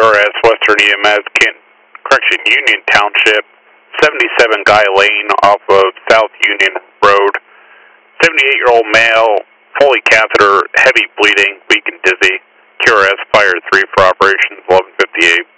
QRS Western EMS, Union Township, 77 Guy Lane off of South Union Road. 78-year-old male, fully catheter, heavy bleeding, weak and dizzy. QRS Fire 3 for operations 1158.